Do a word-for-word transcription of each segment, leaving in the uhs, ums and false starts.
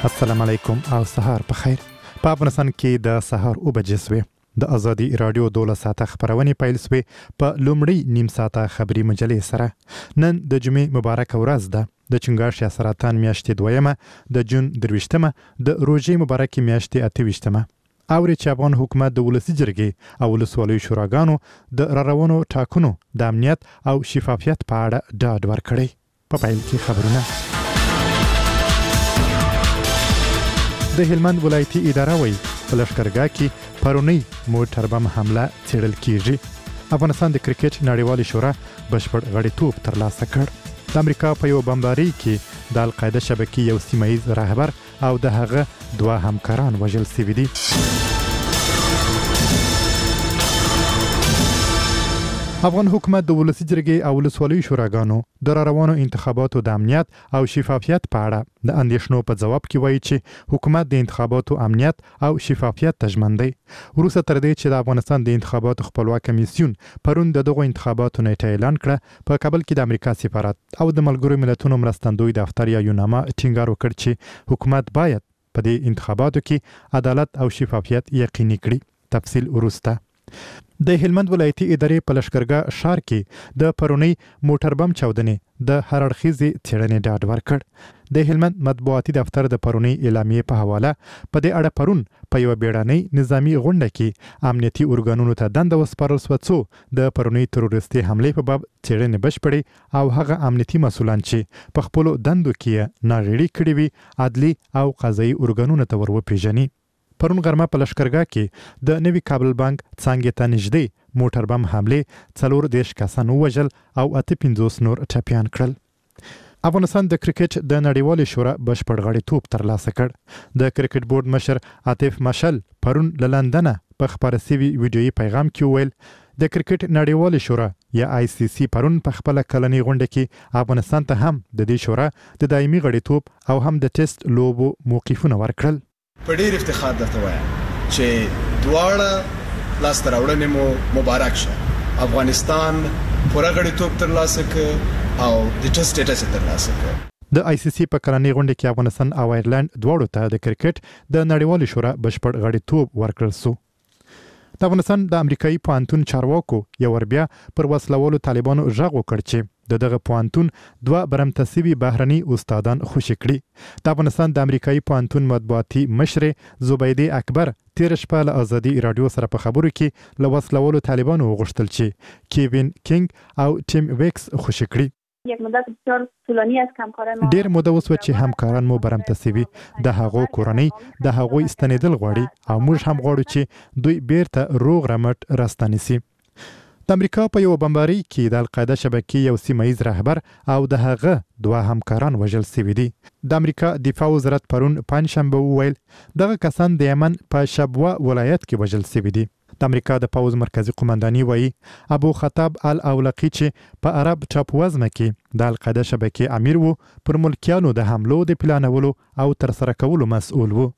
السلام علیکم او سهار په خیر. په افغانستان کې د سهار او بجې سوې د ازادي رادیو دوله ساعته خبرونه پیل سوې په لومړی نیم ساعته خبري مجلې سره. نن د جمعې مبارک ورځ ده، د چنګاښ یا سرطان میاشتې دویمه، د جون درویشتمه، د روژې مبارک میاشتې اتهویشتمه. اوري چې افغان حکومت د ولسی جرګې او ولسوالیو شوراګانو د راروانو ټاکنو د امنیت او شفافیت په اړه ډاډ ورکړی. په پیل کې خبرونه. د هلمند ولایتي اداره وایي په لښکرګاه کې پرونی موټر بم حمله څېړل کیږي. افغانستان د کرکټ نړیوالې شورا بشپړ غړیتوب ترلاسه کړ. د امریکا په یو بمباري کې د القاعده شبکې یو سیمایي رهبر او د هغه دوه همکاران وژل شوي دي. افغان حکومت د ولسی جرګې او ولسوالیو شوراګانو د راروانو انتخاباتو د امنیت او شفافیت په اړه د اندېښنو په ځواب کې وایي چې حکومت د انتخاباتو امنیت او شفافیت ته ژمن دی. وروسته تر دې چې د افغانستان د انتخاباتو خپلواک کمیسیون پرون د دغو انتخاباتو نیټه اعلان کړه، په کابل کې د امریکا سفارت او د ملګرو ملتونو مرستندوی دفتر یا یوناما ټینګار وکړ چې حکومت باید په دې انتخاباتو کې عدالت او شفافیت یقیني کړي. تفصیل وروسته. د هلمند ولایتي ادارې په لښکرګاه ښار کې د پرونی موټر بم چاودنې د هر اړخیزې څېړنې ډاډ ورکړ. د هلمند مطبوعاتي دفتر د پرونی اعلامیې په حواله په دې اړه پرون په یو بیړنۍ نظامی غونډه کې امنیتي ارګانونو ته دنده وسپارل شوه څو د پرونی تروریستي حملې په باب څېړنې بشپړې او هغه امنیتي مسؤلان چې په خپلو دندو کې ناغېړي کړې وي عدلي او قضایي ارګانونو ته ور وپېژني. پرون غرمه په لښکرګاه کې د نوي کابل بانک څانګې ته نږدې موټر بم حملې څلور دېرش کسان ووژل او اته پنځوس نور ټپیان کړل. افغانستان د کرکټ د نړیوالې شورا بشپړ غړیتوب ترلاسه کړ. د کرکټ بورډ مشر عاطف مشل پرون له لندنه په خپاره سوي ویډیويي پیغام کې وویل د کرکټ نړیوالې شورا یا آی سی سی پرون په خپل کلنۍ غونډه کې افغانستان ته هم د دې شورا د دایمي غړیتوب او هم د ټیسټ لوبو موقفونه ورکړل. په ډېر افتخار درته وایم چې دواړه لاسته راوړنې مو مبارک شه. افغانستان پوره غړیتوب ترلاسه کړ او د ټیسټ سټیټس ترلاسه کړ. د آی سی سی په کلنۍ غونډه کې افغانستان او آیرلند دواړو ته د کرکټ د نړیوالې شورا بشپړ غړیتوب ورکړل شو. د افغانستان د امریکایي پوهنتون چارواکو یو ور بیا پر وسلوالو طالبانو غږ وکړ چې د دغه پوهنتون دوه برمته سوي بهرني استادان خوشي کړي. د افغانستان د امریکایي پوهنتون مطبوعاتي مشر زبیده اکبر تیر شپه له ازادي رادیو سره په خبرو کې له وسلوالو طالبانو وغوښتل چې کیوین کینګ او ټیم ویکس خوشي کړي. یک مدت بسیار طولانی است که همکاران ما ډیر موده وسوه چې همکاران مو برمته سوي، د هغو کورنۍ د هغوی استنیدل غواړي او موږ هم غواړو چې دوی بیرته روغ رمټ راستنی سي. د امریکا په یو بمباري کې د القاعده شبکې یو سیمایي رهبر او د هغه دوه همکاران وژل شوي دي. د امریکا دفاع وزارت پرون پنجشنبه وویل دغه کسان د یمن په شبوه ولایت کې وژل شوي دي. د امریکا د پوز مرکزی قومنداني وایي ابو خطاب الاولقي چې په عرب ټاپووزمه کې د القاعده شبکې امیر وو پر ملکیانو د حملو د پلانولو او ترسره کولو مسؤل وو.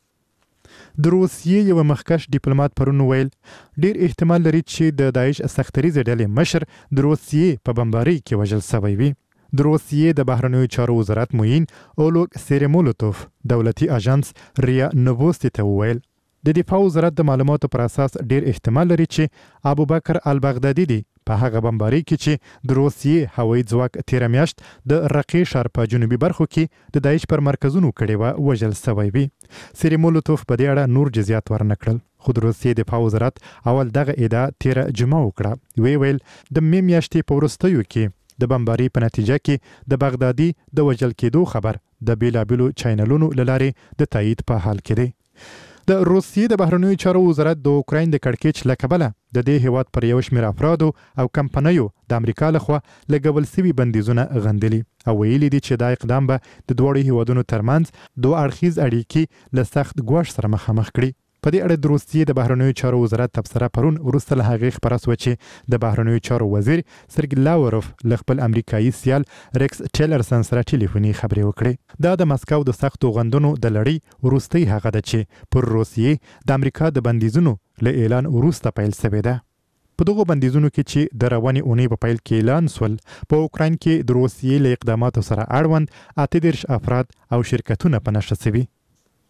د روسیې یو مخکښ ډیپلوماټ پرون ویل ډیر احتمال لري چې د داعش سختریزې ډلې مشر د روسیې په بمباري کې وژل شوی وي. د روسیې د بهرنیو چارو وزارت معین اولوګ سیریمولوتوف دولتي اژانس ریا نووستي ته وویل د دفاع وزارت د معلوماتو پر اساس ډیر احتمال لري چې ابوبکر البغدادي دی په هغه بمباري کې چې د روسیې هوایي ځواک تیر میاشت د رقې ښار په جنوبي برخو کې د داعش پر مرکزونو کړي و وژل شوی وي. سیریمولوتوف په دې اړه نور جزئیات ورنکړل، خو د روسیې دفاع وزارت اول دغه ادعا تیر جمعه وکړه. وی ویل د مې میاشتې په وروستیو کې د بمباري په نتیجه کې د بغدادي د وژل کېدو خبر د بیلابیلو چینلونو له لارې د تایید په حال کې دی. د روسیې د بهرنیو چارو وزارت د اوکراین د کړکېچ له کبله د دې هیواد پر یو شمېر افرادو او کمپنیو د امریکا لخوا لګول سوي بندیزونه غندلي او ویلي دي چې دا اقدام به د دواړو هیوادونو ترمنځ دوه اړخیز اړیکې له سخت ګواښ سره مخامخ کړي. په دې اړه د روسیې د بهرنیو چارو وزارت تبصره پرون وروسته له هغې خپره شوه چې د بهرنیو چارو وزیر سرګي لاوروف له خپل امریکایي سیال ریکس ټیلرسن سره ټلیفوني خبرې وکړې. دا د مسکو د سختو غندنو د لړۍ وروستۍ هغه ده چې پر روسیې د امریکا د بندیزونو له اعلان وروسته پیل شوې ده. په دغو بندیزونو کې چې د روانې اونۍ په پیل کې اعلان سول، په اوکراین کې د روسیې له اقداماتو سره اړوند اته دېرش افراد او شرکتونه په نښه شوي.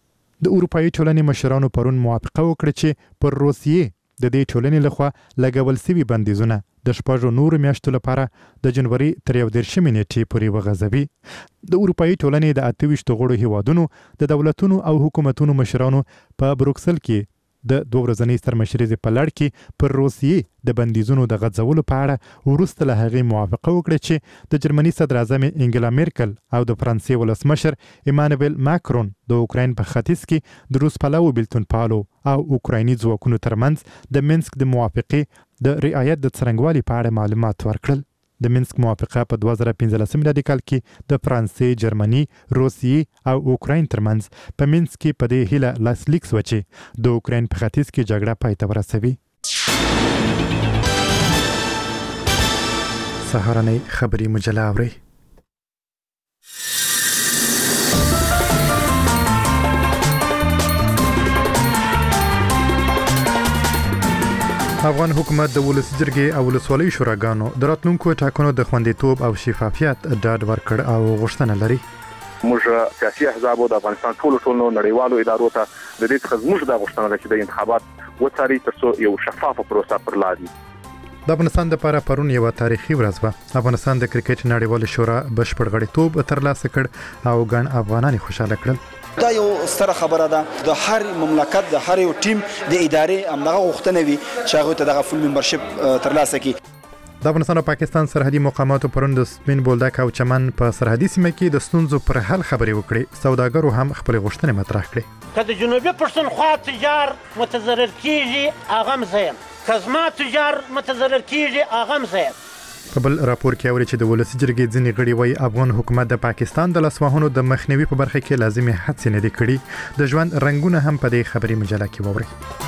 د اروپאי ټولنې مشرانو پرون موافقه وکړه چې پر روسیې د دې ټولنې لخوا لګول شوي بندیزونه د شپږو نورو میاشتو لپاره د جنوري تر یو دېرشمې نیټې پورې وغځوي. د اروپאי ټولنې د اته ویشت غړو هیوادونو د دولتونو او حکومتونو مشرانو په بروکسل کې د دوه ورځنۍ سرمشرۍ په لړ کې پر روسیې د بندیزونو د غځولو په اړه وروسته له هغې موافقه وکړه چې د جرمني صدر اعظم انګلا میرکل او د فرانسې ولسمشر ایمانویل ماکرون د اوکراین په ختیځ کې د روس پلوو بیلتون پالو او اوکرایني ځواکونو ترمنځ د مینسک د موافقې د رعایت د څرنګوالي په اړه معلومات ورکړل. د مینسک موافقه په دوه زره پنځلسم میلادي کال کې د فرانسې، جرمني، روسیې او اوکراین ترمنځ په مینسک کې په دې هیله لاسلیک شو چې د اوکراین په ختیځ کې جګړه پای ته ورسوي. سهارنۍ خبري مجله اورئ. افغان حکومت د ولسي جرګې او ولسوالۍ شوراګانو د راتلونکو ټاکنو د خوندیتوب او شفافیت ډاډ ورکړ او غوښتنه لري. موږ سیاسي احزاب او د افغانستان ټولو ټولو نړیوالو ادارو ته د دې څخه موږ د غوښتنه لري چې د انتخابات وڅاري ترڅو یو شفاف پروسه پر لاري. د افغانستان لپاره پرون یو تاریخي ورځ وه. افغانستان د کرکټ نړیوال شورا بشپړ غړیتوب ترلاسه کړ او ګڼ افغانان خوشاله کړل. دا یو ستره خبره ده. د هر مملکت د هر یو ټیم د ادارې امنغه غوښتنه وي چې هغه ته دغه فول ممبرشپ ترلاسه کړي. د افغانستان او پاکستان سرحدي مقاماتو پرون د سپین بولدک او چمن په سرحدي سیمه کې د ستونزو پر حل خبرې وکړې. سوداګرو هم خپل غوښتنې مطرح کړې. که د جنوبي پښتونخوا تجار متضرر کیږي هغه هم زه یم، که زما تجار متضرر کیږي هغه هم زه یم. په بل راپور کې اوري چې د ولسي جرګې ځینې غړي وایي افغان حکومت د پاکستان د لاسوهنو د مخنیوي په برخه کې لازمي هڅې نه دي کړي. د ژوند رنګونه هم په دې خبري مجله کې واوري.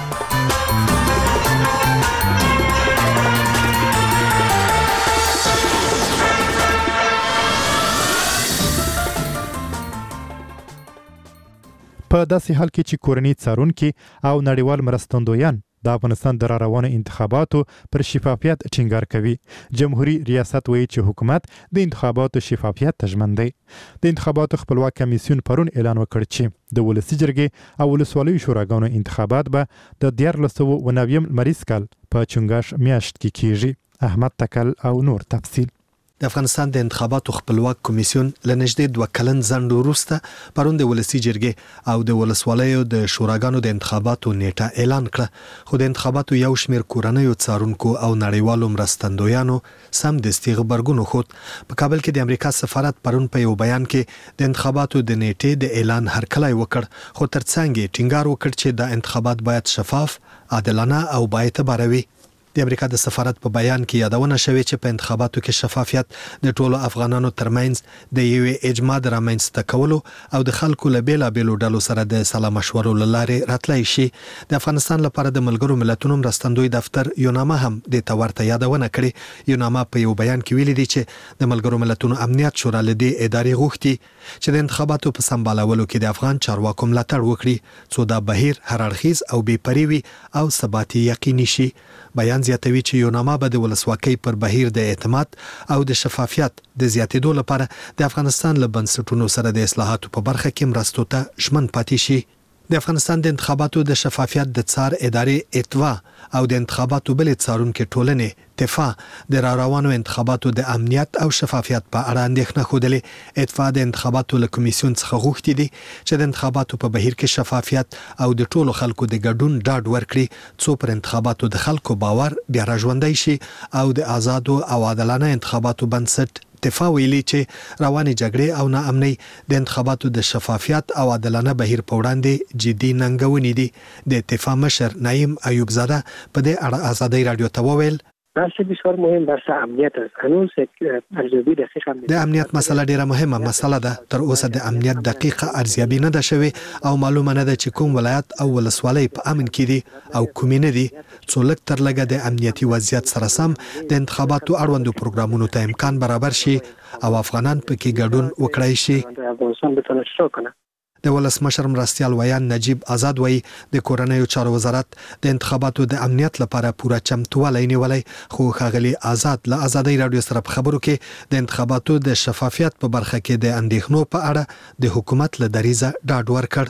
په داسې حال کې چې کورنۍ څارونکي او نړیوال مرستندویان د افغانستان د روانو انتخاباتو پر شفافیت ټینګار کوي. جمهوریت ریاست وایي چې حکومت د انتخاباتو شفافیت ته ژمن دی. د انتخاباتو خپلواک کمیسیون پرون اعلان وکړ چې د ولسي جرګې او ولسوالیو شوراګانو انتخابات به د دیارلس سوه اوه نوي لمریز کال په چنګاښ میاشت کې کیږي. احمد تکل او نور تفصیل. د افغانستان د انتخاباتو خپلواک کمیسیون لنږدې دوه کلن ځنډ وروسته پرون د ولسي جرګې او د ولسوالیو د شوراګانو د انتخاباتو نیټه اعلان کړه. خو د انتخاباتو یو شمېر کورنیو څارونکو او نړیوالو مرستندویانو سم دستي غبرګون وښود. په کابل کې د امریکا سفارت پرون په یو بیان کې د انتخاباتو د نیټې د اعلان هرکلی وکړ، خو ترڅنګ یې ټینګار وکړ چې د انتخابات باید شفاف، عادلانه او بااعتباره وي. د امریکا د سفارت په بیان کې یادونه شوې چې په انتخاباتو کې شفافیت د ټولو افغانانو ترمنځ د یوې اجماع د رامنځته کولو او د خلکو له بیلابېلو ډلو سره د سلا مشورو له لارې راتلی شي. د افغانستان لپاره د ملګرو ملتونو مرستندوی دفتر یوناما هم د تورته یادونه کړې. یوناما په یو بیان کې ویلي دی چې د ملګرو ملتونو امنیت شورا له دې ادارې غوښتي چې د انتخاباتو په سمبالولو کې د افغان چارواکو ملاتړ وکړي څو دا بهیر هر اړخیز او بې پرې وي او ثبات یقیني شي. بیان زیاتوي چې یوناما به د ولسواکۍ پر بهیر د اعتماد او د شفافیت د زیاتېدو لپاره د افغانستان له بنسټونو سره د اصلاحاتو په برخه کې مرستو ته ژمن پاتې شي. د افغانستان د انتخاباتو د شفافیت د څار ادارې اتوا او د انتخاباتو بلې څارونکو ټولنې تفا د را روانو انتخاباتو د امنیت او شفافیت په اړه اندېښنه خوده. اتفا د انتخاباتو له کمیسیون څخه غوښتي دي چې د انتخاباتو په بهیر کې شفافیت او د ټولو خلکو د ګډون ډاډ ورکړي څو پر انتخاباتو د خلکو باور بیا راژوندی شي او د آزادو او عادلانه انتخاباتو بنسټ اتفا ویلي چې روانې جګړې او ناامنۍ د انتخاباتو د شفافیت او عادلانه بهیر په وړاندې جدي ننګونې دي. د اتفا مشر نعیم ایوب زاده په دې اړه آزادۍ رادیو ته وویل بحث بسیار مهم بحث امنیت است. هنوز ارزیابی دقیق هم د امنیت مسله ډیره مهمه مسله ده. تر اوسه د امنیت دقیقه ارزیابی نه ده شوې او معلومه نه ده چې کوم ولایت او ولسوالۍ په امن کې دي او کومې نه دي. څو لږ تر لږه د امنیتي وضعیت سره سم د انتخاباتو اړوندو پروګرامونو ته امکان برابر شي او افغانان پکې ګډون وکړای شي. افغانستان بتونه اشتراک کنه. د ولسمشر مرستیال ویان نجیب آزاد وایي د کورنیو چارو وزارت د انتخاباتو د امنیت لپاره پوره چمتووالی نیولی. خو ښاغلي آزاد له آزادۍ راډیو سره په خبرو کې د انتخاباتو د شفافیت په برخه کې د اندېښنو په اړه د حکومت له دریځه ډاډ ورکړ.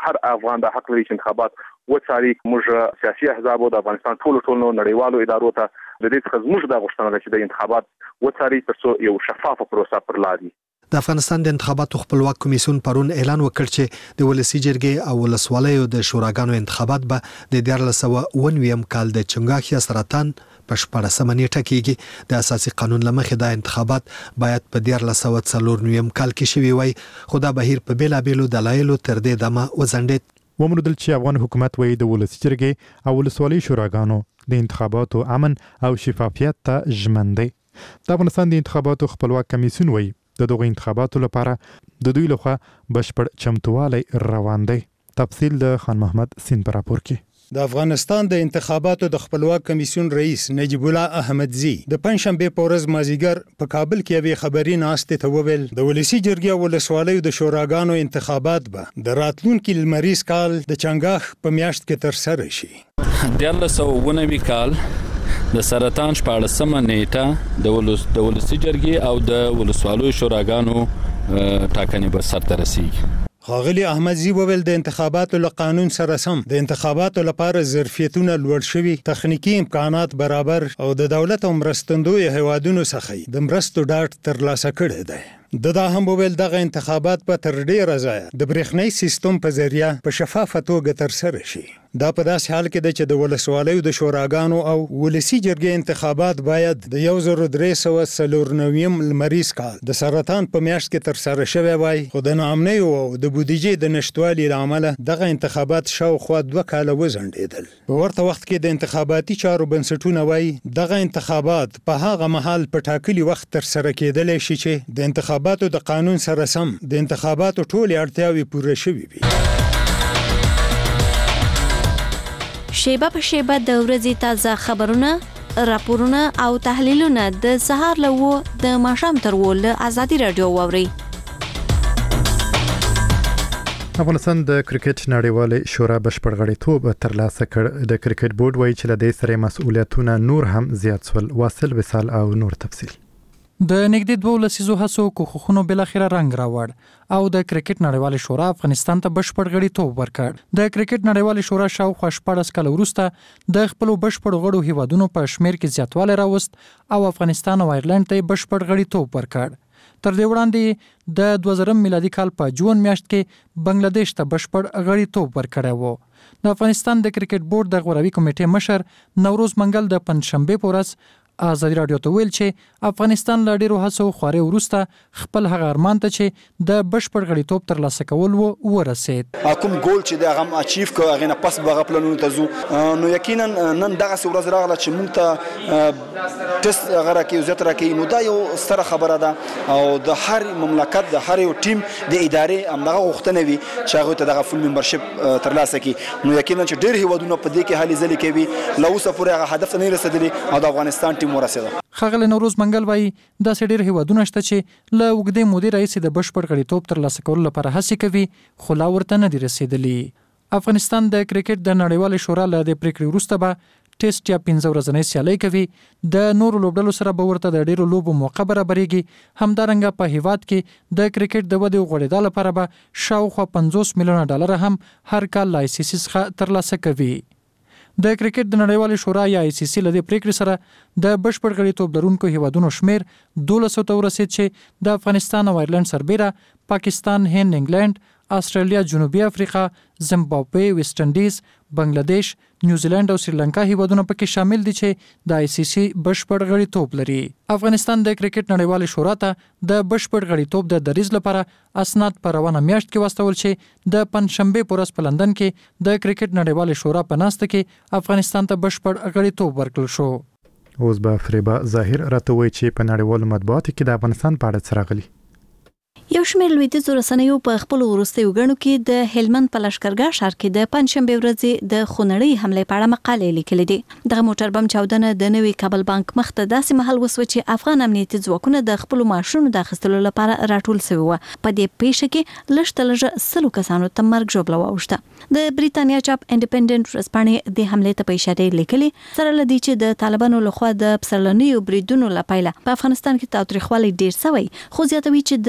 هر افغان د حق لري چې انتخابات وڅاري. موږ سیاسي احزاب او د افغانستان ټولو ټولو نړیوالو ادارو ته د دې څخه زموږ د غوښتنه ده چې د انتخابات وڅاري ترڅو یو شفافه پروسه پر لار وي. د افغانستان د انتخاباتو خپلواک کمیسیون پرون اعلان وکړ چې د ولسی جرګې او ولسوالیو د شوراګانو انتخابات به د دیارلس سوه اووه نوي کال د چنګاښ یا سرطان په شپاړسمه نیټه کېږي. د اساسي قانون له مخې دا انتخابات باید په دیارلس سوه څلور نوي کال کې شوي وای، خو دا بهیر په بیلابیلو دلایلو تر دې دمه وځنډېد. ومنودل چې افغان حکومت وایي د ولسی جرګې او ولسوالۍ شوراګانو د انتخاباتو امن او شفافیت ته ژمن دی. د افغانستان د انتخاباتو خپلواک کمیسیون وایي د دغه انتخاباتو لپاره د دوی لخوا بشپړ چمتووالی روان دی. تفصیل د خان محمد سین پر راپور کې. د افغانستان د انتخاباتو د خپلواک کمیسیون رئیس نجیب الله احمدزي د پنځشنبه په ورځ مازیګر په کابل کې یوې خبري ناستې ته وویل د ولسی جرګې او ولسوالیو د شوراګانو انتخابات به د راتلونکي لمریز کال د چنګاښ په میاشت کې ترسره شي. دیارلس سوه اووه نوي کال د سرطان شپاړسمه نیټه د ولس د ولسی جرګې او د ولسوالیو شوراګانو ټاکنې به سرته رسیږي. ښاغلي احمدزي وویل د انتخاباتو له قانون سره سم د انتخاباتو لپاره ظرفیتونه لوړ شوي، تخنیکی امکانات برابر او د دولت او مرستندوی هیوادونو څخه د مرستو ډاډ ترلاسه کړی دی. د دا هم وویل دغه انتخابات په تر ډیره ځایه د برېښنایي سیستم په ذریعه په شفافه توګه ترسره شي. دا په داسې حال کې ده چې د ولسوالیو د شوراګانو او ولسی جرګې انتخابات باید د یو زر درې سوه څلور نوي لمریز کال د سرطان په میاشت کې ترسره شوی وای، خو د ناامنیو او د بودیجې د نشټوالي له امله دغه انتخابات شاوخوا دوه کاله وځنډېدل. په ورته وخت کې د انتخاباتي چارو بنسټونه وایي دغه انتخابات په هغه مهال په ټاکلي وخت ترسره کېدلی شي چې د انتخاباتو د قانون سره سم د انتخاباتو ټولې اړتیاوې پوره شوي وي. شیبه په شیبه د ورځې تازه خبرونه، راپورونه او تحلیلونه د سهار له اووه د ماښام تر اووه له ازادي راډیو واورئ. افغانستان د کرکټ نړیوالې شورا بشپړ غړیتوب ترلاسه کړ. د کرکټ بورډ وایي چې له دې سره مسؤلیتونه نور هم زیات شول. واصل وصال او نور تفصیل. د نږدې دوه لسیزو هڅو کوښښونو بلاخره رنګ راوړ او د کرکټ نړیوالې شورا افغانستان ته بشپړ غړیتوب ورکړ. د کرکټ نړیوالې شورا شاوخوا شپاړس کاله وروسته د خپلو بشپړو غړو هیوادونو په شمیر کې زیاتوالی راوست او افغانستان او آیرلند ته بشپړ غړیتوب ورکړ. تر دې وړاندې د دوه زره میلادي کال په جون میاشت کې بنگلاديش ته بشپړ غړیتوب ورکړی و. د افغانستان د کرکټ بورډ د غوروي کمیټې مشر نوروز منګل د پنځشنبه په ورځ ازادي راډیو ته ویل چې افغانستان له ډیرو هڅو خواري وروسته خپل هغه ارمان ته چې د بشپړ غړیتوب ترلاسه کول و ورسید. کوم ګول چې د هغه اچیو کو هغه نه پس به پلانونه ته زو نو یقینا نن دغه ورځ راغله چې موږ ته ټیسټ هغه راکې زیات راکې نو دا یو ستره خبره ده او د هر مملکت د هر یو ټیم د ادارې امغه غوښتنه وي چې هغه ته دغه فول ممبرشپ ترلاسه کړي. نو یقینا چې ډیر هیوادونه په دې کې حالي ځلې کوي له اوسه پورې هغه هدف نه رسیدلی او د افغانستان ټیم ورسېده. خغل نوروز منګل وایي دا ډېر هیوادونه شته چې له اوږدې مودې راهیسې د بشپړ غړیتوب ترلاسه کولو لپاره هڅې کوي خو لا ورته نه دي رسېدلي. افغانستان د کرکټ د نړیوالې شورا له دې پریکړې وروسته به ټیسټ یا پنځه ورځنۍ سیالۍ کوي. د نورو لوبډلو سره به ورته د ډېرو لوبو موقع برابرېږي. همدارنګه په هیواد کې د کرکټ د ودې او غوړېدا لپاره به شاوخوا پنځوس میلیونه ډالر هم هر کال له آی سی سی څخه ترلاسه کوي. د کرکټ د نړیوالې شورا یا آی سی سی له دې پریکړې سره د بشپړ غړیتوب لرونکو هیوادونو شمیر دولسو ته ورسید چې د افغانستان او آیرلند سربیره پاکستان، هند، انګلند، استرالیا، جنوبي افریقا، زیمبابوې، ویسټ انډیز، بنگلاديش، نیوزیلند او سریلانکا هیوادونه پکې شامل دي چې د آی سی سی بشپړ غړیتوب لري. افغانستان د کرکټ نړیوالې شورا ته د بشپړ غړیتوب د دریز لپاره اسناد په روانه میاشت کې واستول چې د پنځشنبه په ورځ په لندن کې د کرکټ نړیوالې شورا په ناسته کې افغانستان ته بشپړ غړیتوب ورکړل شو. اوس به فریبا ظاهر راته وایي چې په نړیوالو مطبوعاتو کې د افغانستان په اړه څه راغلي. یو شمېر لویدیځو رسنیو په خپلو وروستیو ګڼو کې د هلمند په لښکرګاه ښار کې د پنځشنبې ورځې د خونړۍ حملې په اړه مقالې لیکلې دي. دغه موټر بم چاودنه د نوي کابل بانک مخ ته داسې مهال وسوه چې افغان امنیتي ځواکونه د خپلو معاشونو د اخیستلو لپاره راټول سوي وو. په دې پیښه کې لږ تر لږه سلو کسانو ته مرګ ژوبله واوښته. د بریتانیا چاپ انډیپندنت ورځپاڼې د حملې ته په اشاره لیکلي سره له دې چې د طالبانو لخوا د پسرلنیو بریدونو لپاره په افغانستان کې تاوتریخوالی ډیر سوی، خو زیاتوي چې د می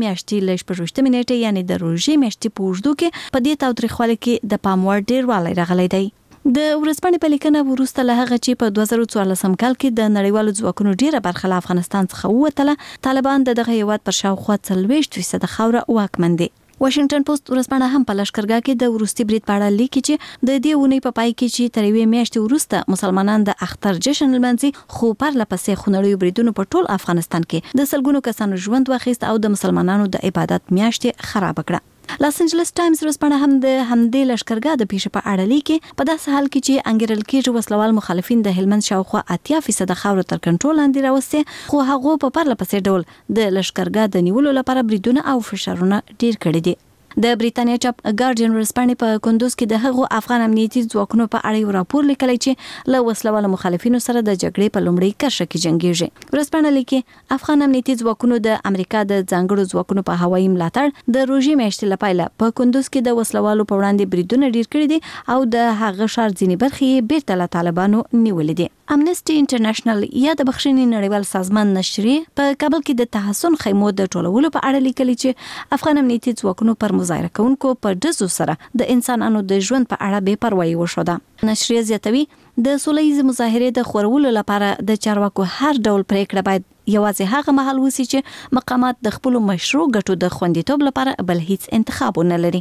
میاشتې ل شپږ نیټه یعنی د روژې میاشتې په اوږدو کې په دې تاوتریخوالي کې د پام وړ ډیروالی راغلی دی. د ورځپاڼې په لیکنه وروسته له هغه چې په دوه زره څوارلسم کال کې د نړیوالو ځواکونو ډیره برخه له افغانستان څخه ووتله، طالبان د دغه هیواد پر شاوخوا څلوېښت فیصد خاوره واکمن دي. واشنگټن پوسټ ورځپاڼه هم په لشکرګاه کې د وروستي برید په اړه لیکي چې د دې اونۍ په پای کې چې تر یوې میاشتې وروسته مسلمانان د اختر جشن لمانځي، خو پرله پسې خونړیو بریدونو په ټول افغانستان کې د سلګونو کسانو ژوند واخیست او د مسلمانانو د عبادت میاشتې خراب کړه. لاس انجلس ټایمز ورځپاڼه هم د همدې لشکرګاه د پیښې په اړه لیکي په داسې حال کې چې انګیرل کېږي وسلوال مخالفین د هلمند شاوخوا اتیا فیصد خاور تر کنټرول لاندې راوستي، خو هغه په پرله پسې ډول د لشکرګاه د نیولو لپاره بریدونه او فشارونه ډیر کړي دي. د بریتانیا چاپ ګارډین ورځپاڼې په کندوز کې د هغو افغان امنیتي ځواکونو په اړه یو راپور لیکلی چې له وسلوالو مخالفینو سره د جګړې په لومړۍ کرښه کې جنګیږي. ورځپاڼه لیکي افغان امنیتي ځواکونو د امریکا د ځانګړو ځواکونو په هوایي ملاتړ د روژې میاشتې لپاره په کندوز کې د وسلوالو په وړاندې بریدونه ډیر کړي دي او د هغه ښار ځینې برخې بیرته له طالبانو نیولې دي. امنیسټي انټرنیشنل یا د بخښنې نړیوال سازمان نشریه په کابل کې د تحسن خیمو د ټولولو په اړه لیکلي چې افغان امنیتي ځواکونو پر مظاهره کوونکو په ډزو سره د انسانانو د ژوند په اړه بې پروايي وشوده. نشریه زیاتوي د سولهییزې مظاهرې د خورولو لپاره د چارواکو هر ډول پریکړه باید یوازې هغه مهال وسی چې مقامات د خپل مشروع ګټو د خوندیتوب لپاره بل هیڅ انتخاب نه لري.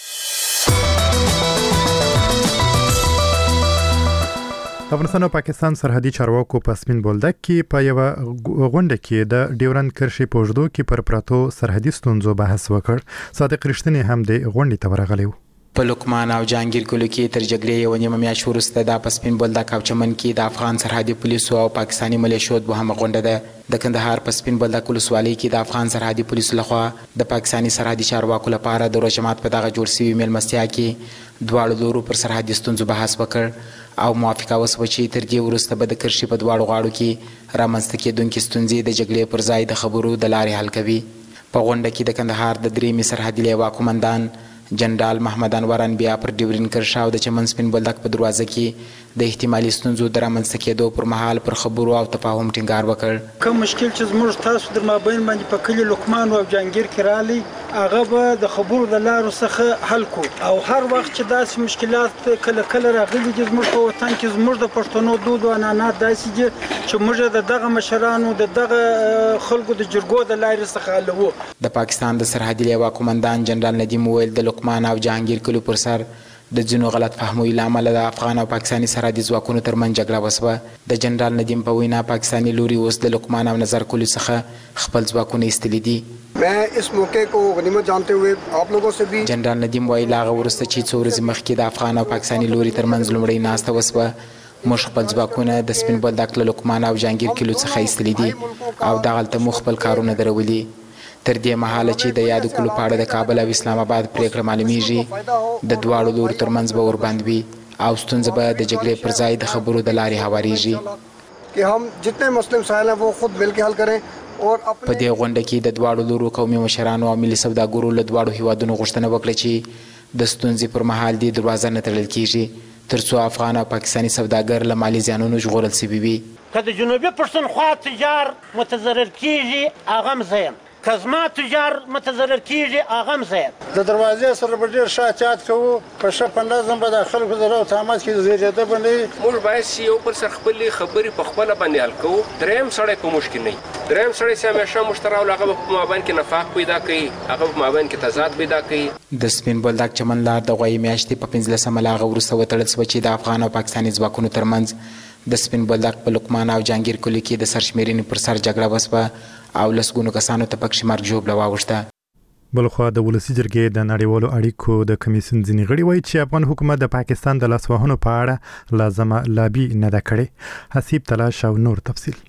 افغانستان او پاکستان سرحدي چارواکو په سپین بولدک کې په یو غونډه کې د ډیورند کرښې په اوږدو کې پر پراتو سرحدي ستونزو بحث وکړ. صادق رښتینی هم د غونډې ته ورغلی و. په لقمان او جهانگیر کلو کې تر جګړې یو نیمه میاشت وروسته د په سپین بولدک او چمن کې د افغان سرحدي پولیسو او پاکستاني ملیشو دوهمه غونډه ده. د کندهار په سپین بولدک ولسوالۍ کې د افغان سرحدي پولیسو لخوا د پاکستاني سرحدي چارواکو لپاره د روجمات په دغه جوړ شوي میلمستیا کې دواړو لورو پر سرحدي ستونزو بحث وکړ او موافقه وسوه چې تر دې وروسته به د کرښې په دواړو غاړو کې رامنځته کېدونکې ستونزې د جګړې پر ځای د خبرو د لارې حل کوي. په غونډه کې د کندهار د درېیمې سرحدي لیوا قومندان جنرال محمد انور انبیا پر ډیورین کرښه او د چمن سپین بولدک په دروازه کې د احتمالي ستونزو د رامنځته کېدو پر مهال پر خبرو او تفاهم ټینګار وکړ. کوم مشکل چې زموږ تاسو در مابین باندې په کلي لقمان او جهانگیر کې رالی هغه به د خبرو د لارو څخه حل کو او هر وخت چې داسې مشکلات کله کله راغلي دي زموږ په وطن کې زموږ د پښتنو دود او عنعنات داسې دي چې موږ د دغه مشرانو د دغه خلکو د جرګو د لارې څخه حلوو. د پاکستان د سرحدي لیوا قومندان جنرال ندیم وویل د لقمان او جهانگیر کلو پر سر د ځینو غلط فهموي له امله د افغان او پاکستاني سرحدي ځواکونو ترمنځ جګړه وسوه. د جنرال ندیم په وینا پاکستاني لوري اوس د لقمان او نظر کلو څخه خپل ځواکونه ایستلي دي. मैं इस मौके को गनीमत जानते हुए आप लोगों से भी جنرال ندیم وایي لا غورسته چې څو ورځې مخکې د افغان او پاکستاني لوري ترمنځ لومړی ناسته وسوه موږ خپل ځواکونه د سپین بولدک له لقمان او جهانگیر کلو څخه ایستلي دي او دغلته مو خپل کارونه درولي. تر دې مهاله چې د یادو کلو په اړه د کابل او اسلام آباد پریکړه معلومیږي د دواړو لورو ترمنځ به ورباند وي او ستونزه به د جګړې پر ځای د خبرو د لارې هواریږي कि हम जितने मसले मसाइल हैं वो खुद मिल के हल करें. په دې غونډه کې د دواړو لورو قومي مشرانو او ملي سوداګرو له دواړو هیوادونو غوښتنه وکړه چې د ستونزې پر مهال دې دروازه نه تړل کیږي تر څو افغان او پاکستاني سوداګر له مالي زیانونو ژغورل شوي وي. که د جنوبي پښتونخوا تجار متضرر کیږي هغه هم زه یم، که زما تجار متضرر کیږي هغه هم زه یم. د دروازې سره به ډېر ښه احتیاط کوو په ښه په نظم به د خلکو د رو تامات کې زیږېده به نه وي. موږ باید یو بل سره خپلې خبرې په خپله باندې حل کوو. دریم سړی په موږ کې نه وي، دریم سړی چې همیشه موږ ته راولي هغه به په مابین کې نفاق پیدا کوي، هغه په مابین کې تضاد پیدا کوي. د سپین بولدک چمن لار د غوایي میاشتې په پنځلسمه له هغه وروسته وتړل شوه چې د افغان او پاکستاني ځواکونو ترمنځ د سپین بولدک په لقمان او جهانگیر کلو کې د سرشمېرنې پر سر جګړه وسوه او لسګونو کسانو ته پکښې مرګ ژوبله واوښته. بلخوا د ولسی جرګې د نړیوالو اړیکو د کمیسیون ځینې غړي وایي چې افغان حکومت د پاکستان د لاسوهنو په اړه لازمه لابي نه ده کړې. حسیب تلاش او نور تفصیل.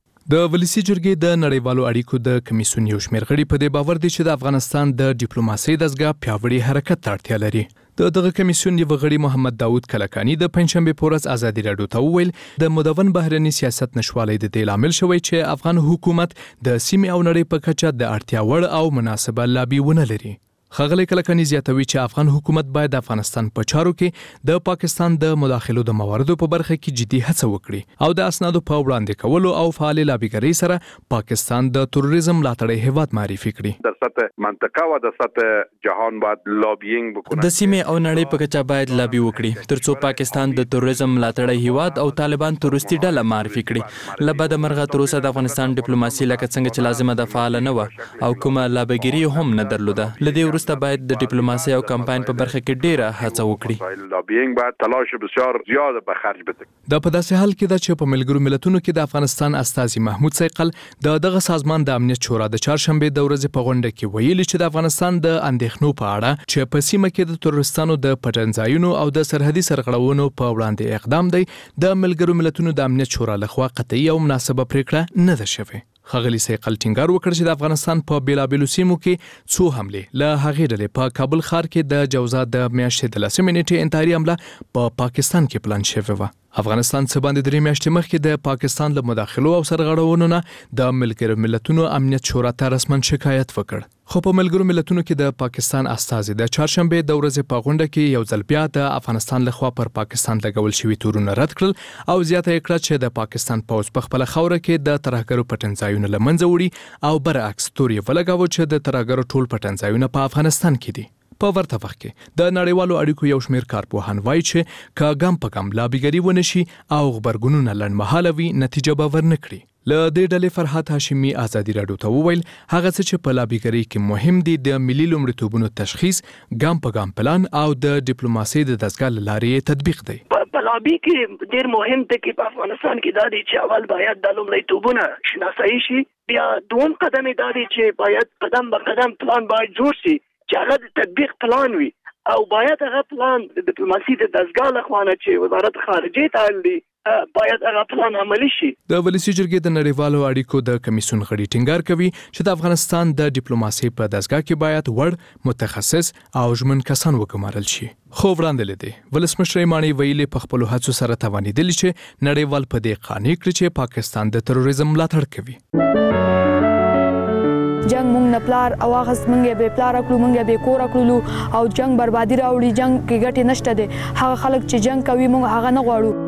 د ولسی جرګې د نړیوالو اړیکو د کمیسیون یو شمېر غړي په دې باور دي چې د افغانستان د ډیپلوماسۍ دستګاه پیاوړي حرکت ته اړتیا لري. د دغه کمیسیون یو غړي محمد داوود کلکانی د پنځشنبه په ورځ ازادي راډیو ته وویل د مدون بهرني سیاست نشوالۍ د دې لامل شوی چې افغان حکومت د سیمې او نړۍ په کچه د اړتیا وړ او مناسبه لابي ونه لري. ښاغلی کلکاني زیاتوي چې افغان حکومت باید د افغانستان په چارو کې د پاکستان د مداخلو د مواردو په برخه کې جدي هڅه وکړي او د اسنادو په وړاندې کولو او فعال لابیګرۍ سره پاکستان د تروریزم ملاتړی هیواد معرفي کړي. در سطح منطقه و در سطح جهان باید لابینګ وکړي. د سیمې او نړۍ په کچه باید لابي وکړي ترڅو پاکستان د تروریزم ملاتړی هیواد او طالبان تروریستي ډله معرفي کړي. لبد مرغه تر اوسه د افغانستان ډیپلوماسي لکه څنګه چې لازمه ده فعال نه و او کومه لابیګري هم نه درلوده. لدې وروسته باید د ډیپلوماسي او کمپاین په برخه کې ډیره هڅه وکړي. لابینګ باید تلاش بسیار زیات به خرج بده. دا په داسې حال کې ده چې په ملګرو ملتونو کې د افغانستان استازي محمود سیقل د دغه سازمان د امنیت شورا د چهارشنبه د ورځې په غونډه کې ویلي چې د افغانستان د اندېښنو په اړه چې په سیمه کې د تروریستانو د پټنځایونو او د سرحدي سرغړونو په وړاندې اقدام دی د ملګرو ملتونو د امنیت شورا لخوا قطعي او مناسبه پریکړه نه ده شوې. ښاغلي سیقل ټینګار وکړ چې د افغانستان په بیلابیلو سیمو کې څو حملې له هغې ډلې په کابل ښار کې د جوزا د میاشتې د لسمې نیټې انتحاري حمله په پا پاکستان کې پلان شوې وه. افغانستان څه باندې درې میاشتې مخکې د پاکستان له مداخلو او سرغړونو نه د ملګرو ملتونو امنیت شورا ته رسمن شکایت وکړ. خو په ملګرو ملتونو کې د پاکستان استازي د چهارشنبه د ورځې په غونډه کې یو ځل بیا د افغانستان لخوا پر پاکستان لګول شوي تورونه رد کړل او زیاته یې کړه چې د پاکستان پوځ په خپله خاوره کې د ترهګرو پټنځایونه له منځه وړي او برعکس تور یې ولګاوه چې د ترهګرو ټول پټنځایونه په افغانستان کې دي. په ورته وخت کې د نړیوالو اړیکو یو شمېر کارپوهان وایي چې که ګام په ګام لابیګري ونه شي او غبرګونونه لنډمهاله وي نتیجه به ورنه کړي. له دې ډلې فرحت هاشمي ازادي راډیو ته وویل هغه څه چې په لابیګرۍ کې مهم دي د ملي لومړیتوبونو تشخیص، ګام په ګام پلان او د ډیپلوماسۍ د دستګاه له لارې تطبیق دی. په لابي کې ډېر مهم دی چې په افغانستان کې دا دی چې اول باید د لومړیتوبونه شناسایي شي، بیا دوم قدم دا دی چې باید قدم به قدم پلان باید جوړ شي چې هغه د تطبیق پلان وي او باید هغه پلان د ډیپلوماسۍ د دستګاه لخوا نه چې وزارت خارجه ته دی باید هغه پلان عملی شي. د ولسی جرګې د نړیوالو اړیکو د کمیسیون غړي ټینګار کوي چې د افغانستان د ډیپلوماسۍ په دستګاه کې باید وړ متخصص او ژمن کسان وګمارل شي. خو وړاندې لیدي ولسمشر مانی ویلي په خپل هڅو سره توانیدل چې نړیوال په دې قانع کړي چې پاکستان د تروریزم ملاتړ کوي. جنگ مونږ نه پلار او هغه مونږ به پلار کړو مونږ به کور کړو او جنگ بربادي راوړي. جنگ کې ګټه نشته ده. هغه خلک چې جنگ کوي مونږ هغه نه غواړو.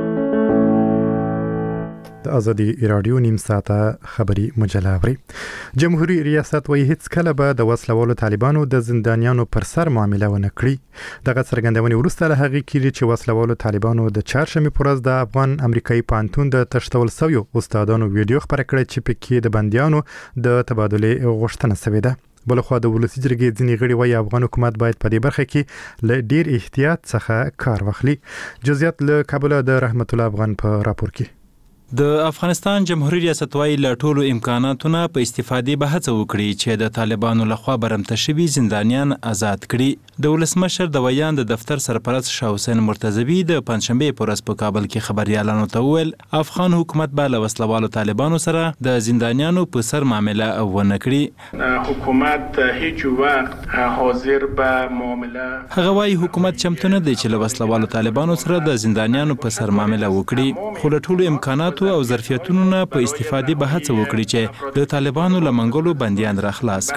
د ازادي رادیو نیم ساعته خبري مجله اوري. جمهوریت ریاست وایي هیڅ کله به د وسلوالو طالبانو د زندانیانو پر سر معامله ونه کړي. دغه څرګندونې وروسته له هغې کېږي چې وسلوالو طالبانو د چهارشنبې په ورځ د افغان امریکایي پوهنتون د تښتول شویو استادانو ویډیو خپره کړې چې پکې د بندیانو د تبادلې غوښتنه شوې ده. بلخوا د ولسی جرګې ځینې غړي وایي افغان حکومت باید په دې برخه کې له ډیر احتیاط څخه کار واخلي. جزئیات له کابل د رحمت الله افغان په راپور کې. د افغانستان جمهوریت ریاست وايي له ټولو امکاناتونو په استفادې به هڅه وکړي چې د طالبانو لخوا برمته شوي زندانیان آزاد کړي. د ولسمشر د ویان د دفتر سرپرست شاه حسین مرتضوی د پنځشنبې په ورځ په کابل کې خبريالانو ته وویل افغان حکومت به له وسلوالو طالبانو سره د زندانیانو په سر معامله ونه کړي. حکومت هیڅ وخت حاضر به معامله هغه وايي حکومت چمتو نه دی چې له وسلوالو طالبانو سره د زندانیانو په سر معامله وکړي، خو له ټولو امکاناتو او ظرفیتونو نه په استفادې به هڅه وکړي چې د طالبانو له منګولو بندیان را خلاص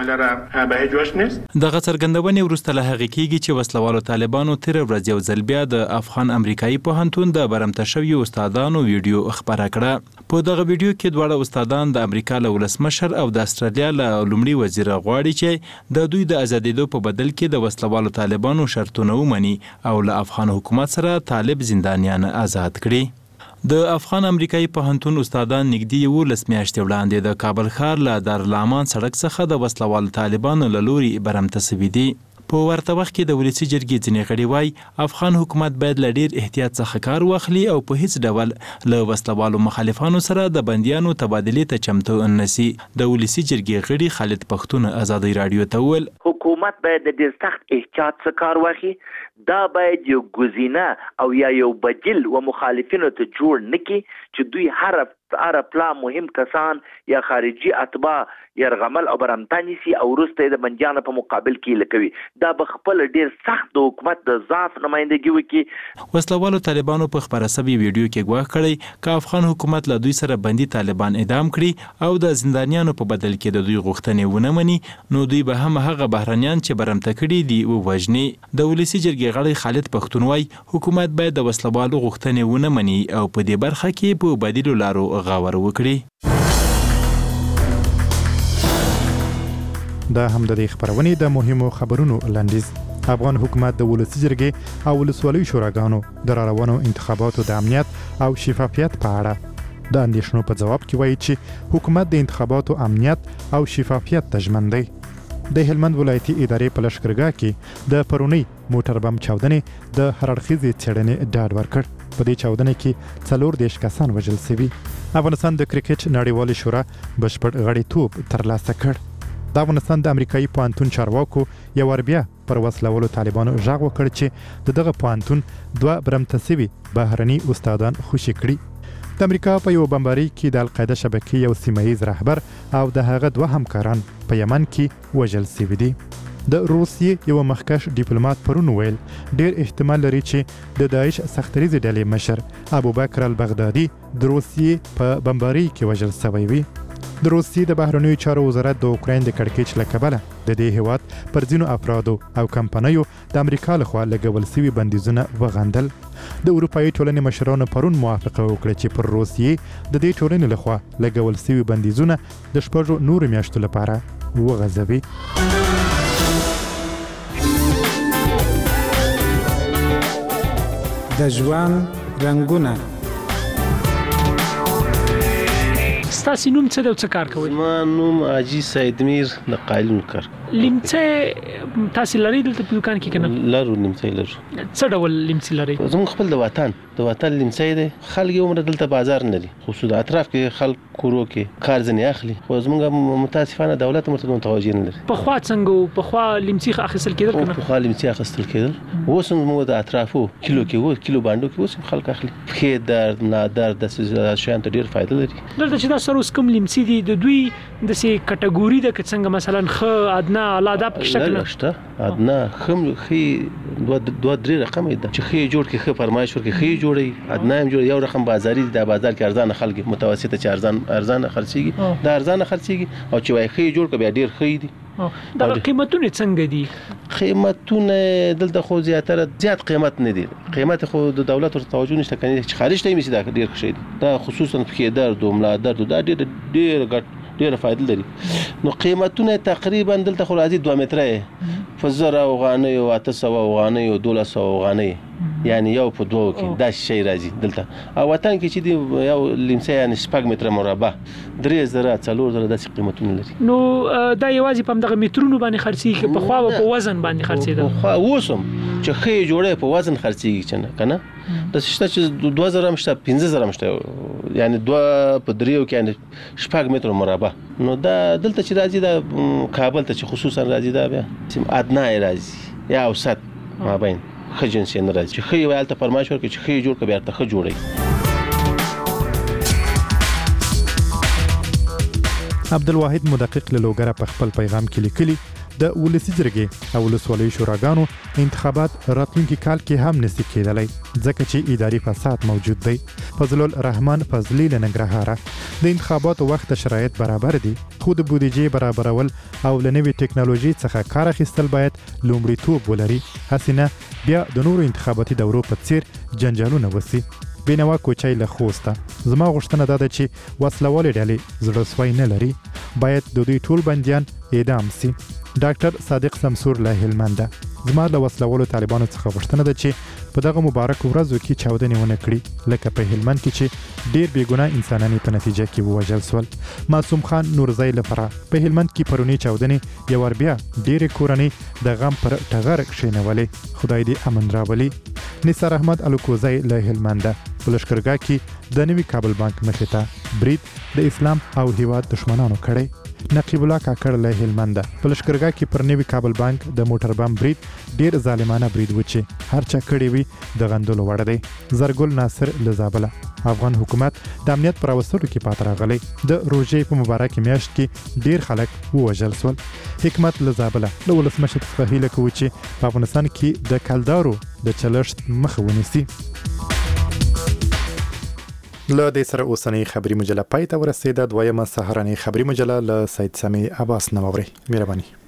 کړي. دغه څرګندونې وروسته له هغې کېږي چې وسلوالو طالبانو تېره ورځ یو ځل بیا د افغان امریکایي پوهنتون د برمته شویو استادانو ویډیو خپره کړه. په دغه ویډیو کې دواړه استادان د امریکا له ولسمشر او د استرالیا له لومړي وزیر غواړي چې د دوی د ازادېدو په بدل کې د وسلوالو طالبانو شرطونه ومني او له افغان حکومت سره طالب زندانیان آزاد کړي. د افغان امریکایي پوهنتون استادان نږدې یولس میاشتې وړاندې د کابل ښار له دارالامان سړک څخه د وسلوالو طالبانو له لوري برمته شوي دي. په ورته وخت کې د ولسی جرګې ځینې غړي وایي افغان حکومت باید له ډیر احتیاط څخه کار واخلي او په هیڅ ډول له وسلوالو مخالفانو سره د بندیانو تبادلې ته چمتو نشي. د ولسی جرګې غړي خالد پښتون ازادي رادیو ته وویل حکومت باید د ډیر سخت احتیاط څخه کار واخلي. دا باید یو گزینه او یا یو بدیل و مخالفینو ته جوړ نکي چې دوی هر هر پلا مهم کسان یا خارجي اتباع يرغمل او برمتا نیسي او وروسته د بندیانو په مقابل کې لکوي دا به خپل ډیر سخت د حکومت د ضعف نمائندګي وکړي. وسلوالو طالبانو په خبره سوي ویډیو کې ګواښ کړی چې افغان حکومت له دوی سره بندي طالبان اعدام کړي او د زندانیانو په بدل کې د دوی غوښتنې ونه مني نو دوی به هم هغه بهرنیان چې برمته کړي دي ووژني. د ولسی جرګې غړی خالد پښتون وايي حکومت باید د وسلوالو غوښتنې ونه مني او په دې برخه کې په بدیلو لارو غور وکړي. دا هم د دې خبرونې د مهمو خبرونو لاندیز. افغان حکومت د ولسی جرګې او ولسوالۍ شوراګانو د راروانو انتخاباتو د امنیت او شفافیت په اړه د اندېښنو په جواب کې وایي چې حکومت د انتخاباتو امنیت او شفافیت ته ژمن دی. د هلمند ولایتي ادارې په لښکرګاه کې د پرونی موټر بم چاودنې د هر اړخیزې څېړنې ډاډ ورکړ. په دې چاودنه کې څلور دېرش کسان وژل شوي. افغانستان د کرکټ نړیوالې شورا بشپړ غړیتوب ترلاسه کړ. د افغانستان د امریکایي پوهنتون چارواکو یو ور بیا پر وسلوالو طالبانو غږ وکړ چې د دغه پوهنتون دوه برمته شوي بهرني استادان خوشي کړي. د امریکا په یو بمباري کې د القاعده شبکې یو سیمایي رهبر او د هغه دوه همکاران په یمن کې وژل شوي دي. د روسیې یو مخکښ ډیپلوماټ پرون ویل ډیر احتمال لري چې د داعش سختریزې ډلې مشر ابوبکر البغدادي د روسیې په بمباري کې وژل شوی وي. د روسیې د بهرنیو چارو وزارت د اوکراین د کړکېچ له کبله د دې هیواد پر ځینو افرادو او کمپنیو د امریکا لخوا لګول شوي بندیزونه وغندل. د اروپایي ټولنې مشرانو پرون موافقه وکړه چې پر روسیې د دې ټولنې لخوا لګول شوي بندیزونه د شپږو نورو میاشتو لپاره وغځوي. د ژوند رنګونه ستاسو نوم څه دی او څه کار کوئ؟ ما نوم حاجي سید میر د قالین کار. لیمڅه تاسو لري دلته په دکان کې کنه؟ لرو لیمڅه لرو. څه ډول لیمڅه لري؟ زموږ خپل د وطن د وطن لیمڅه دی. خلک یې عمر دلته بازار نه لري. خصوصا د اطراف کې خلک کورو کې کار ځنې اخلي. خو زموږ متاسفانه دولت مرته متوجه نه لري. په خوا څنګه په خوا لیمڅه اخیستل کېدل کنه؟ په خوا لیمڅه اخیستل کېدل. اوس موږ د اطرافو کیلو کې وو کیلو باندې کې اوس خلک اخلي. خې درد نه درد د شان ته ډیر فائدہ لري. دلته چې دا سروس کوم لیمڅه دي د دوی د سي کټګوري د څنګه مثلا خ ادنا الاده په شکل نشته. ادنا خم خي دوه دوه درې رقم دی چې خي جوړ کې خ فرمایش ورکې خي جوړي ادنا هم جوړ یو رقم بازاري د بازار کې ارزانه خلک متوسطه چې ارزان ارزانه خرڅيږي د ارزانه خرڅيږي او چې وای خي جوړ کې بیا ډیر خي دي. دا قیمتونه څنګه دي؟ قیمتونه دلته خو زیاتره زیات قیمت نه دي. قیمت خو د دولت ور توجه نشته کني چې خارج ته میسي دا ډیر ښه دي. دا خصوصا په درد او ملا درد دا ډیر ډیر ګټ ډیره فائدہ لري. نو قیمتونه تقریبا دلته خو راځي دوه متره فزر او غانې او اته سوه او غانې او دولس سوه غانې یعنی یو په دوه کې دا شی راځي دلته. او وطن کې چې دی یو لیمڅه یعنی شپږ متره مربع درې زره څلور زره داسې قیمتونه لري. نو دا یوازې په دغه مترونو باندې خرڅيږي په خوا په وزن باندې خرڅېدل. خو اوسم چې خې جوړه په وزن خرڅيږي چې کنه د شته چې دوه زره مشته پنځه زره مشته یعنی دوه په دریو کې یعنی شپږ متره مربع. نو دا دلته چې راځي دا کابل ته چې خصوصا راځي دا بیا ادنا راځي یا اوسط مابین خجنس نه راځي چې خې ویل ته فرمایش ورکړي چې خې جوړ کړي بیا ته خ جوړي. عبدالواحد مدقق له لوګره په خپل پیغام کې لیکلي د ولسی جرګې او ولسوالۍ شوراګانو انتخابات راتلونکي کال کې هم نشي کېدلی ځکه چې اداري فساد موجود دی. فضل الرحمن فضلی له ننګرهاره د انتخاباتو وخت شرایط برابر دي خو د بودیجې برابرول او له نوې ټکنالوژي څخه کار اخیستل باید لومړیتوب ولري هسینه بیا د نورو انتخاباتي دورو په څیر جنجالونه وسی. بینوا کوچای له خوسته زما غوښتنه ده چې وسلوالې ډلې زړه سوی نه لري باید د دوی ټول بندیان اعدام سي. ډاکټر صادق سمسور له هلمند زما له وسلوالو طالبانو څخه غوښتنه ده چې په دغه مبارک ورځو کې چاودنې ونه کړي لکه په هلمند کې چې ډیر بېګناه انسانان په نتیجه کې ووژل شول. معصوم خان نورزی لپاره په هلمند کې پرونی چاودنې یو ور بیا ډېرې کورنۍ د غم پر ټغر کښېنولې. خدای دې امن راولي. نثار احمد الکوزی له هلمند په لښکرګاه کې د نوي کابل بانک مخې ته برید د اسلام او هیواد دشمنانو کړی. نقیب الله کاکړ له هلمند په لشکرګاه کې پر نوي کابل بانک د موټر بم برید ډیر ظالمانه برید و چې هر چا کړی وي د غندلو وړ دی. زرګل ناصر له زابله افغان حکومت د امنیت پر وسلو کې پات راغلی. د روژې په مبارک میاشت کې ډیر خلک ووژل شول. حکمت له زابله له ولسمشر څخه هیله کوي چې په افغانستان کې د کلدارو د چلښت مخه ونیسي. له دې سره اوسنۍ خبري مجله پای ته ورسېده. دویمه سهارنۍ خبري مجله له سید سامي عباس نو اوري. مهرباني.